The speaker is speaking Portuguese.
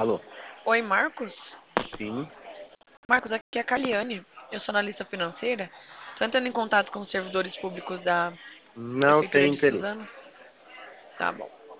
Alô? Oi, Marcos? Sim. Marcos, aqui é a Carliane. Eu sou analista financeira. Estou entrando em contato com os servidores públicos da Não Prefeitura tem de interesse. Suzano. Tá bom.